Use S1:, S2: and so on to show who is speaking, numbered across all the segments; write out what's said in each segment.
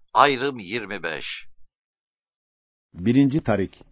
S1: Ayrım 25.
S2: Birinci Tarik.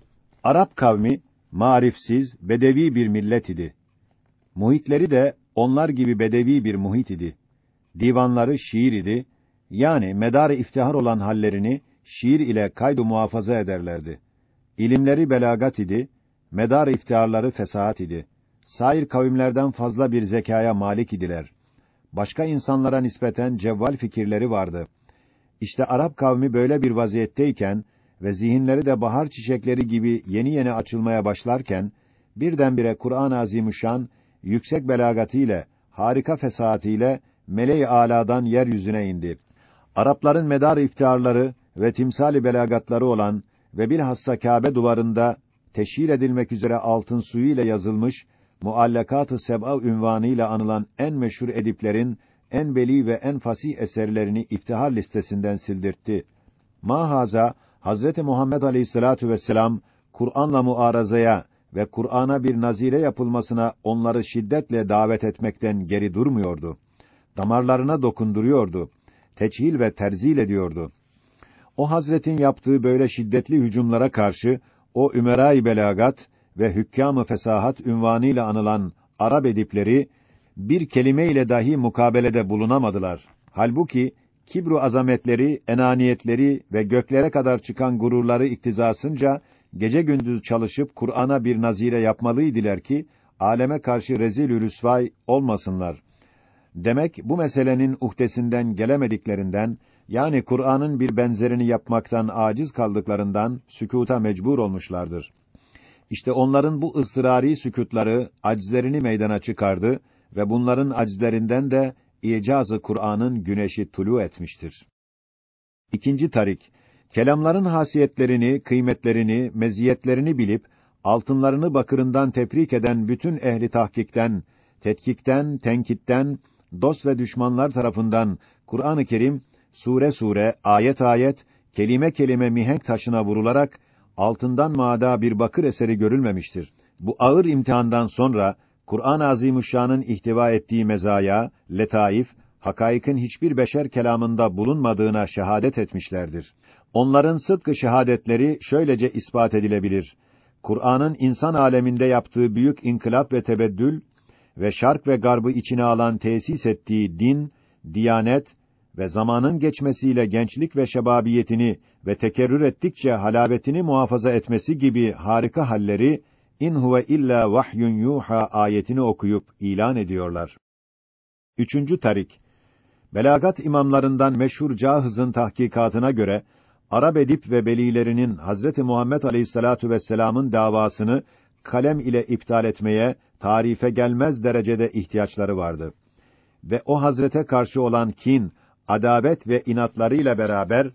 S2: Arap kavmi, marifsiz, bedevi bir millet idi. Muhitleri de onlar gibi bedevi bir muhit idi. Divanları şiir idi, yani medar-ı iftihar olan hallerini şiir ile kaydu muhafaza ederlerdi. İlimleri belagat idi, medar-ı iftiharları fesahat idi. Sair kavimlerden fazla bir zekaya malik idiler. Başka insanlara nispeten cevval fikirleri vardı. İşte Arap kavmi böyle bir vaziyetteyken ve zihinleri de bahar çiçekleri gibi yeni yeni açılmaya başlarken, birdenbire Kur'an-ı Azimüşşan, yüksek belagatiyle, harika fesahatiyle, meleği âlâdan yeryüzüne indi. Arapların medar iftiharları ve timsali belagatları olan ve bilhassa Kâbe duvarında teşhir edilmek üzere altın suyu ile yazılmış, Muallakat-ı Seb'a ünvanıyla anılan en meşhur ediplerin en beli ve en fasih eserlerini iftihar listesinden sildirtti. Mahaza Hazreti Muhammed Aleyhissalatu vesselam Kur'an'la muarazaya ve Kur'an'a bir nazire yapılmasına onları şiddetle davet etmekten geri durmuyordu. Damarlarına dokunduruyordu. Teçhil ve terzil ediyordu. O Hazretin yaptığı böyle şiddetli hücumlara karşı o Ümera-i Belagat ve Hükkâm-ı Fesahat ünvanıyla anılan Arap edipleri bir kelime ile dahi mukabelede bulunamadılar. Halbuki kibru azametleri, enaniyetleri ve göklere kadar çıkan gururları iktizasınca gece gündüz çalışıp Kur'an'a bir nazire yapmalıydılar ki aleme karşı rezil-ü rüsvâ olmasınlar. Demek bu meselenin uhdesinden gelemediklerinden, yani Kur'an'ın bir benzerini yapmaktan aciz kaldıklarından sükûta mecbur olmuşlardır. İşte onların bu ıstırari sükûtları aczlerini meydana çıkardı ve bunların aczlerinden de icaz-ı Kur'an'ın güneşi tulu etmiştir. İkinci tarik, kelamların hasiyetlerini, kıymetlerini, meziyetlerini bilip altınlarını bakırından tebrik eden bütün ehli tahkikten, tetkikten, tenkitten, dost ve düşmanlar tarafından Kur'an-ı Kerim sure sure, ayet ayet, kelime kelime mihenk taşına vurularak altından maada bir bakır eseri görülmemiştir. Bu ağır imtihandan sonra Kur'an-ı Azimüşşan'ın ihtiva ettiği mezaya, letaif, hakâikin hiçbir beşer kelamında bulunmadığına şehadet etmişlerdir. Onların sıdkı şehadetleri şöylece ispat edilebilir. Kur'an'ın insan aleminde yaptığı büyük inkılap ve tebeddül ve şark ve garbı içine alan tesis ettiği din, diyanet ve zamanın geçmesiyle gençlik ve şebabiyetini ve tekerrür ettikçe halavetini muhafaza etmesi gibi harika halleri İn huve illa vahyun yuha ayetini okuyup ilan ediyorlar. Üçüncü tarik. Belagat imamlarından meşhur Cahız'ın tahkikatına göre Arap edip ve belilerinin Hazreti Muhammed Aleyhissalatu vesselam'ın davasını kalem ile iptal etmeye tarife gelmez derecede ihtiyaçları vardı. Ve o hazrete karşı olan kin, adabet ve inatlarıyla beraber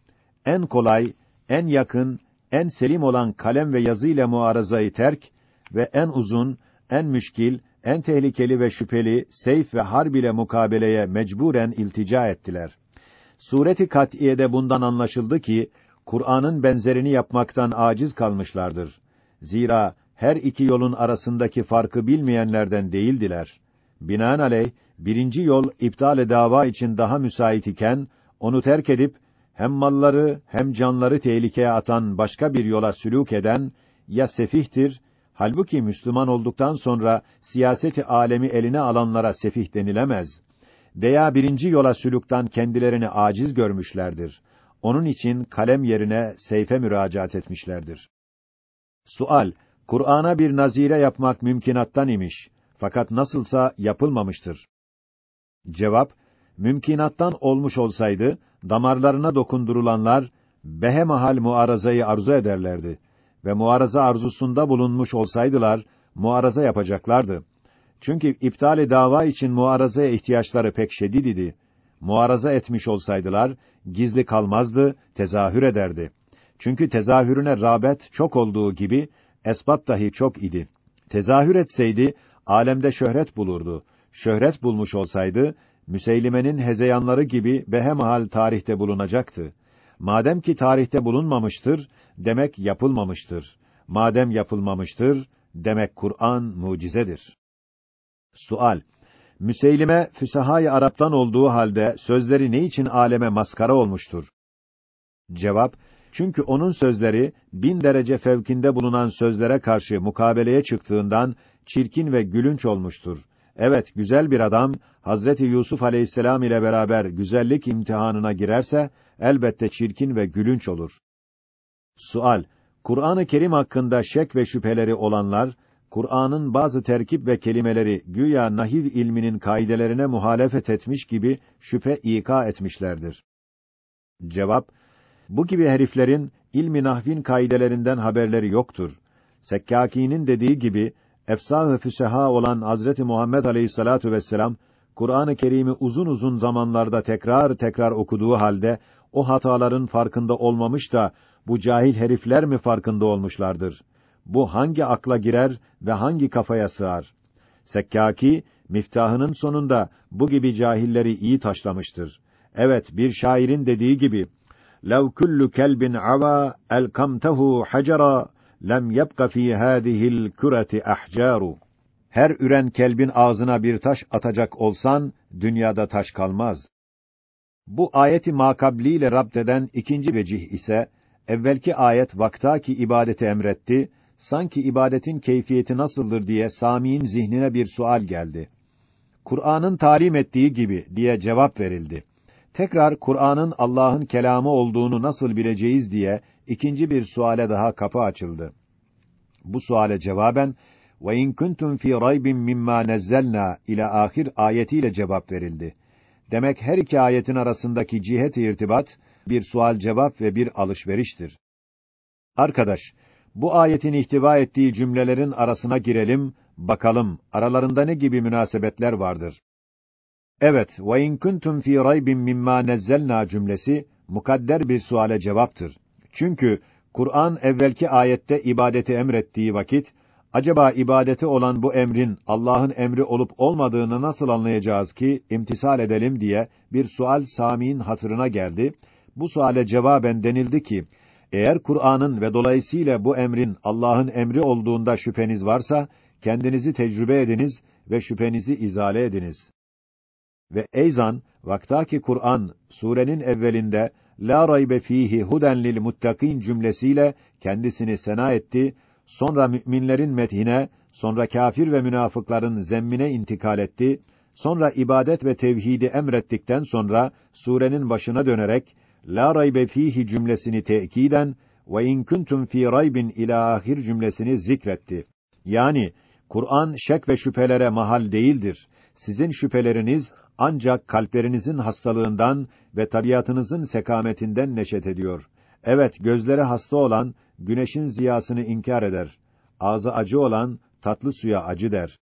S2: en kolay, en yakın, en selim olan kalem ve yazı ile muarazayı terk ve en uzun, en müşkil, en tehlikeli ve şüpheli seyf ve harb ile mukabeleye mecburen iltica ettiler. Sureti kat'iyede bundan anlaşıldı ki Kur'an'ın benzerini yapmaktan aciz kalmışlardır. Zira her iki yolun arasındaki farkı bilmeyenlerden değildiler. Binaenaleyh birinci yol iptal-i dava için daha müsait iken onu terk edip hem malları hem canları tehlikeye atan başka bir yola sülûk eden ya sefihtir, halbuki Müslüman olduktan sonra siyaseti alemi eline alanlara sefih denilemez, veya birinci yola sülûktan kendilerini aciz görmüşlerdir. Onun için kalem yerine seyfe müracaat etmişlerdir. Sual: Kur'an'a bir nazire yapmak mümkinattan imiş, fakat nasılsa yapılmamıştır. Cevap: Mümkinattan olmuş olsaydı, damarlarına dokundurulanlar behemahal muarazayı arzu ederlerdi ve muaraza arzusunda bulunmuş olsaydılar, muaraza yapacaklardı. Çünkü iptal-i dava için muarazaya ihtiyaçları pek şedid idi. Muaraza etmiş olsaydılar, gizli kalmazdı, tezahür ederdi. Çünkü tezahürüne rağbet çok olduğu gibi, esbab dahi çok idi. Tezahür etseydi, alemde şöhret bulurdu. Şöhret bulmuş olsaydı, Müseylime'nin hezeyanları gibi behemahal tarihte bulunacaktı. Madem ki tarihte bulunmamıştır, demek yapılmamıştır. Madem yapılmamıştır, demek Kur'an mucizedir. Sual: Müseylime füsahâ-i Arap'tan olduğu halde sözleri ne için aleme maskara olmuştur? Cevap: çünkü onun sözleri 1000 derece fevkinde bulunan sözlere karşı mukabeleye çıktığından çirkin ve gülünç olmuştur. Evet, güzel bir adam Hazreti Yusuf Aleyhisselam ile beraber güzellik imtihanına girerse elbette çirkin ve gülünç olur. Sual: Kur'an-ı Kerim hakkında şek ve şüpheleri olanlar, Kur'an'ın bazı terkip ve kelimeleri güya nahiv ilminin kaidelerine muhalefet etmiş gibi şüphe ika etmişlerdir. Cevap: bu gibi heriflerin ilmi nahvin kaidelerinden haberleri yoktur. Sekkâkî'nin dediği gibi efsâh-ı füseha olan Hazreti Muhammed Aleyhissalatu vesselam Kur'an-ı Kerim'i uzun uzun zamanlarda tekrar tekrar okuduğu halde o hataların farkında olmamış da bu cahil herifler mi farkında olmuşlardır? Bu hangi akla girer ve hangi kafaya sığar? Sekkâkî miftahının sonunda bu gibi cahilleri iyi taşlamıştır. Evet, bir şairin dediği gibi لَوْ كُلُّ كَلْبٍ عَوَى أَلْقَمْتَهُ حَجَرًا لَمْ يَبْقَ فِي هَذِهِ الْكُرَةِ أَحْجَارُ. Her üren kelbin ağzına bir taş atacak olsan, dünyada taş kalmaz. Bu ayeti makabliyle rapt eden ikinci vecih ise, evvelki ayet vaktaki ibadeti emretti, sanki ibadetin keyfiyeti nasıldır diye Sami'in zihnine bir sual geldi. Kur'an'ın talim ettiği gibi diye cevap verildi. Tekrar Kur'an'ın Allah'ın kelamı olduğunu nasıl bileceğiz diye ikinci bir suale daha kapı açıldı. Bu suale cevaben ve in kuntum fi raybin mimma nazzalna ila ahir ayetiyle cevap verildi. Demek her iki ayetin arasındaki cihet-i irtibat bir sual cevap ve bir alışveriştir. Arkadaş, bu ayetin ihtiva ettiği cümlelerin arasına girelim, bakalım aralarında ne gibi münasebetler vardır. Evet, ve in kuntum fi raybin mimma nazzalna cümlesi mukadder bir suale cevaptır. Çünkü Kur'an evvelki ayette ibadeti emrettiği vakit acaba ibadeti olan bu emrin Allah'ın emri olup olmadığını nasıl anlayacağız ki imtisal edelim diye bir sual Sami'nin hatırına geldi. Bu suale cevaben denildi ki eğer Kur'an'ın ve dolayısıyla bu emrin Allah'ın emri olduğunda şüpheniz varsa kendinizi tecrübe ediniz ve şüphenizi izale ediniz. Ve eyzan vaktaki Kur'an surenin evvelinde la raybe fihi huden lil muttakin cümlesiyle kendisini sena etti, sonra müminlerin methine, sonra kâfir ve münafıkların zemmine intikal etti, sonra ibadet ve tevhidi emrettikten sonra surenin başına dönerek la raybe fihi cümlesini tekiden ve in kuntum fi raybin ila ahir cümlesini zikretti. Yani Kur'an şek ve şüphelere mahal değildir. Sizin şüpheleriniz ancak kalplerinizin hastalığından ve tabiatınızın sekametinden neşet ediyor. Evet, gözleri hasta olan güneşin ziyasını inkar eder. Ağzı acı olan tatlı suya acı der.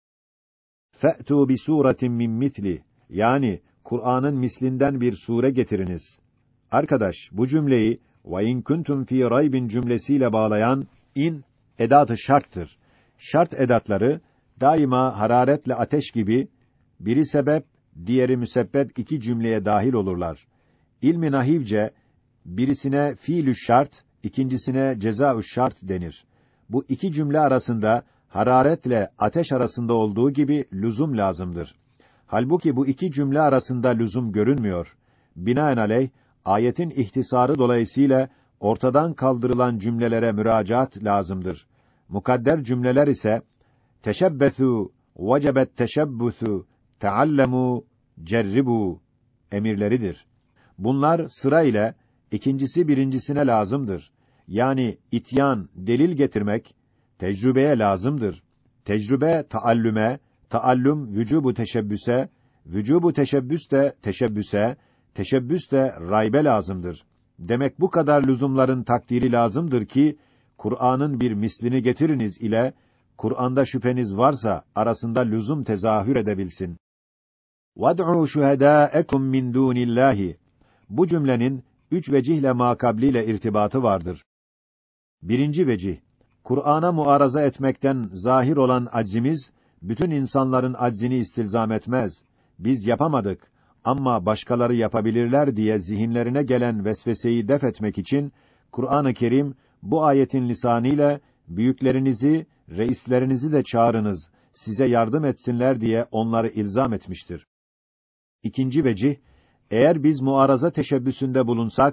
S2: Fe'tu bi suratin min mitli, yani Kur'an'ın mislinden bir sure getiriniz. Arkadaş, bu cümleyi ve in kuntum fi raybin cümlesiyle bağlayan in edatı şarttır. Şart edatları daima hararetle ateş gibi biri sebep, diğeri müsebbep iki cümleye dahil olurlar. İlmi nahivce birisine fiilü şart, ikincisine cezaü şart denir. Bu iki cümle arasında hararetle ateş arasında olduğu gibi lüzum lazımdır. Halbuki bu iki cümle arasında lüzum görünmüyor. Binaenaleyh ayetin ihtisarı dolayısıyla ortadan kaldırılan cümlelere müracaat lazımdır. Mukadder cümleler ise teşebbetû, vecebet teşebbüsü, teallemu, cerribu emirleridir. Bunlar sıra ile ikincisi birincisine lazımdır. Yani ityan, delil getirmek tecrübeye lazımdır. Tecrübe taallüme, taallüm vücubu teşebbüse, vücubu teşebbüs de teşebbüse, teşebbüs de raybe lazımdır. Demek bu kadar lüzumların takdiri lazımdır ki Kur'an'ın bir mislini getiriniz ile Kur'an'da şüpheniz varsa arasında lüzum tezahür edebilsin. وَادْعُوا شُهَدَاءَكُمْ مِنْ دُونِ اللّٰهِ. Bu cümlenin üç vecihle makabliyle irtibatı vardır. Birinci vecih, Kur'an'a muaraza etmekten zahir olan aczimiz, bütün insanların aczini istilzam etmez. Biz yapamadık ama başkaları yapabilirler diye zihinlerine gelen vesveseyi def etmek için, Kur'an-ı Kerim, bu ayetin lisanıyla, büyüklerinizi, reislerinizi de çağırınız, size yardım etsinler diye onları ilzam etmiştir. İkinci vecih, eğer biz muaraza teşebbüsünde bulunsak,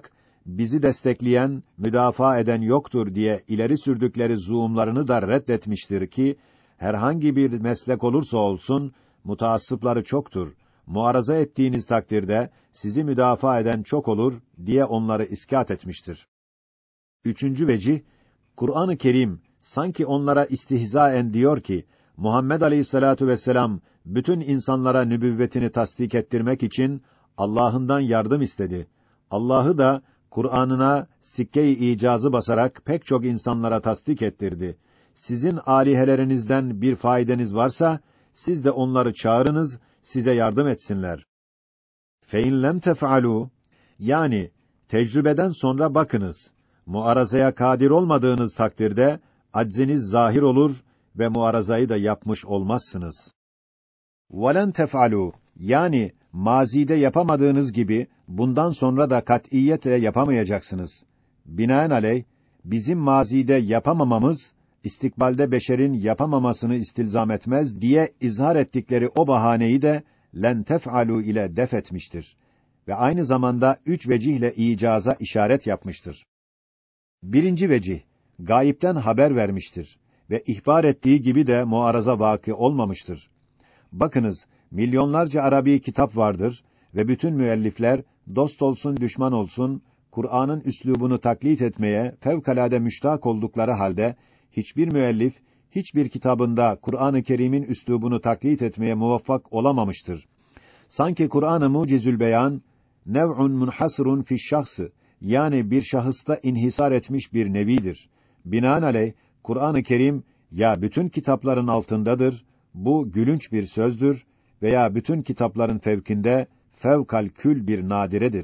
S2: bizi destekleyen, müdafaa eden yoktur diye ileri sürdükleri zuumlarını da reddetmiştir ki, herhangi bir meslek olursa olsun, mutaassıpları çoktur. Muaraza ettiğiniz takdirde, sizi müdafaa eden çok olur diye onları iskat etmiştir. Üçüncü vecih, Kur'an-ı Kerim, sanki onlara istihzaen diyor ki, Muhammed Aleyhissalatu vesselam, bütün insanlara nübüvvetini tasdik ettirmek için, Allah'ından yardım istedi. Allah'ı da, Kur'an'ına sikke-i icazı basarak pek çok insanlara tasdik ettirdi. Sizin âlihelerinizden bir faydeniz varsa, siz de onları çağırınız, size yardım etsinler. فَاِنْ لَمْ تَفْعَلُوا Yani, tecrübeden sonra bakınız. Muarazaya kadir olmadığınız takdirde, acziniz zahir olur ve muarazayı da yapmış olmazsınız. وَلَنْ تَفْعَلُوا Yani, mazide yapamadığınız gibi, bundan sonra da kat'iyetle yapamayacaksınız. Binaenaleyh, bizim mazide yapamamamız, istikbalde beşerin yapamamasını istilzam etmez diye izhar ettikleri o bahaneyi de len tef'alu ile def etmiştir. Ve aynı zamanda üç vecihle icaza işaret yapmıştır. Birinci vecih, gayipten haber vermiştir ve ihbar ettiği gibi de muaraza vâkı olmamıştır. Bakınız, milyonlarca Arabi kitap vardır ve bütün müellifler, dost olsun düşman olsun, Kur'an'ın üslubunu taklit etmeye fevkalade müştak oldukları halde, hiçbir müellif, hiçbir kitabında Kur'an-ı Kerim'in üslubunu taklit etmeye muvaffak olamamıştır. Sanki Kur'an-ı Mucizül Beyan, nev'un munhasırun fi'ş-şahsı, yani bir şahısta inhisar etmiş bir nevidir. Binaenaleyh, Kur'an-ı Kerim, ya bütün kitapların altındadır, bu gülünç bir sözdür veya bütün kitapların fevkinde fevkal kül bir nadiredir.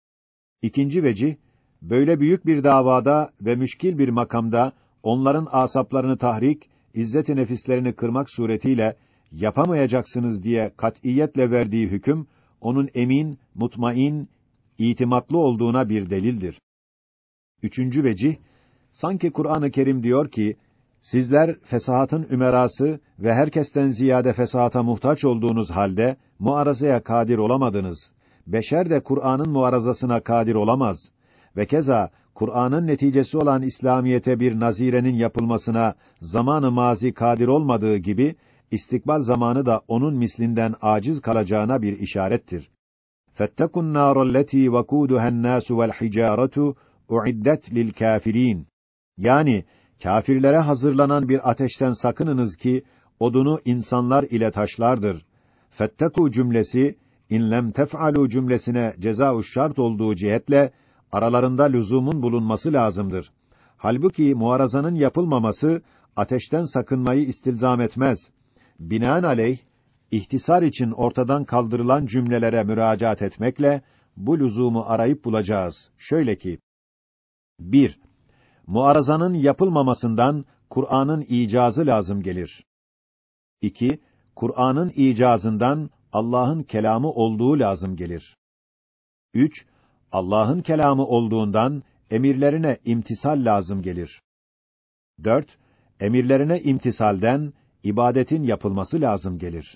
S2: İkinci vecih, böyle büyük bir davada ve müşkil bir makamda onların asaplarını tahrik, izzet-i nefislerini kırmak suretiyle yapamayacaksınız diye kat'iyetle verdiği hüküm onun emin, mutmain, itimatlı olduğuna bir delildir. Üçüncü vecih, sanki Kur'an-ı Kerim diyor ki, sizler fesahatın ümerası ve herkesten ziyade fesahata muhtaç olduğunuz halde muarazaya kadir olamadınız. Beşer de Kur'an'ın muarazasına kadir olamaz. Ve keza Kur'an'ın neticesi olan İslamiyete bir nazirenin yapılmasına zamanı mazi kadir olmadığı gibi istikbal zamanı da onun mislinden aciz kalacağına bir işarettir. فَاتَّقُوا النَّارَ الَّتِي وَقُودُهَا النَّاسُ وَالْحِجَارَةُ اُعِدَّتْ لِلْكَافِرِينَ Yani kâfirlere hazırlanan bir ateşten sakınınız ki odunu insanlar ile taşlardır. Fetteku cümlesi in lem tef'alu cümlesine ceza-u şart olduğu cihetle aralarında lüzumun bulunması lazımdır. Halbuki muarazanın yapılmaması ateşten sakınmayı istilzam etmez. Binaenaleyh ihtisar için ortadan kaldırılan cümlelere müracaat etmekle bu lüzumu arayıp bulacağız. Şöyle ki: 1. Muarazanın yapılmamasından Kur'an'ın icazı lazım gelir. 2. Kur'an'ın icazından Allah'ın kelamı olduğu lazım gelir. 3. Allah'ın kelamı olduğundan emirlerine imtisal lazım gelir. 4. Emirlerine imtisalden ibadetin yapılması lazım gelir.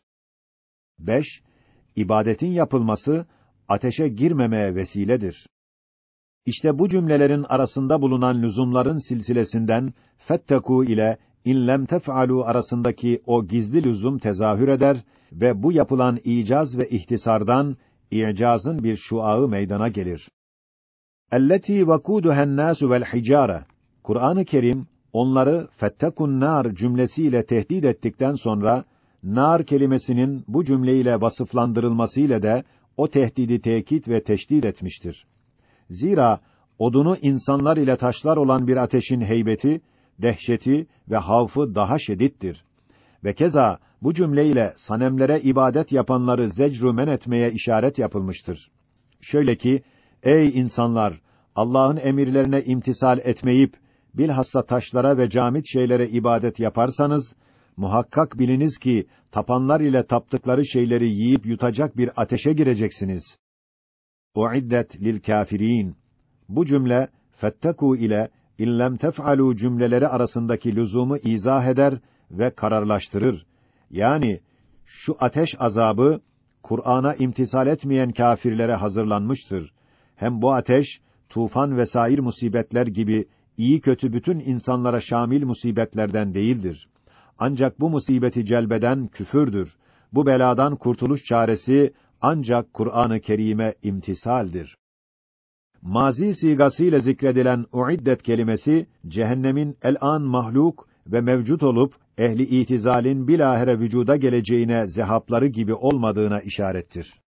S2: 5. İbadetin yapılması ateşe girmemeye vesiledir. İşte bu cümlelerin arasında bulunan lüzumların silsilesinden fetteku ile in lem tef'alu arasındaki o gizli lüzum tezahür eder ve bu yapılan icaz ve ihtisardan i'cazın bir şuağı meydana gelir. Elleti vakuduhen nasu vel hicare. Kur'an-ı Kerim onları fettekun nar cümlesiyle tehdit ettikten sonra nar kelimesinin bu cümleyle vasıflandırılmasıyla da o tehdidi tekit ve teşdid etmiştir. Zira odunu insanlar ile taşlar olan bir ateşin heybeti, dehşeti ve havfı daha şiddettir. Ve keza bu cümleyle sanemlere ibadet yapanları zecru men etmeye işaret yapılmıştır. Şöyle ki, ey insanlar! Allah'ın emirlerine imtisal etmeyip, bilhassa taşlara ve camit şeylere ibadet yaparsanız, muhakkak biliniz ki, tapanlar ile taptıkları şeyleri yiyip yutacak bir ateşe gireceksiniz. Uiddet lil kâfirîn. Bu cümle, fettekû ile in lem tef'alû cümleleri arasındaki lüzumu izah eder ve kararlaştırır. Yani, şu ateş azabı, Kur'an'a imtisal etmeyen kâfirlere hazırlanmıştır. Hem bu ateş, tufan ve sair musibetler gibi iyi kötü bütün insanlara şamil musibetlerden değildir. Ancak bu musibeti celbeden küfürdür. Bu beladan kurtuluş çaresi ancak Kur'an-ı Kerim'e imtisaldir. Mazi sigasıyla zikredilen uiddet kelimesi cehennemin el-an mahluk ve mevcut olup ehli itizalin bilahare vücuda geleceğine zehapları gibi olmadığına işarettir.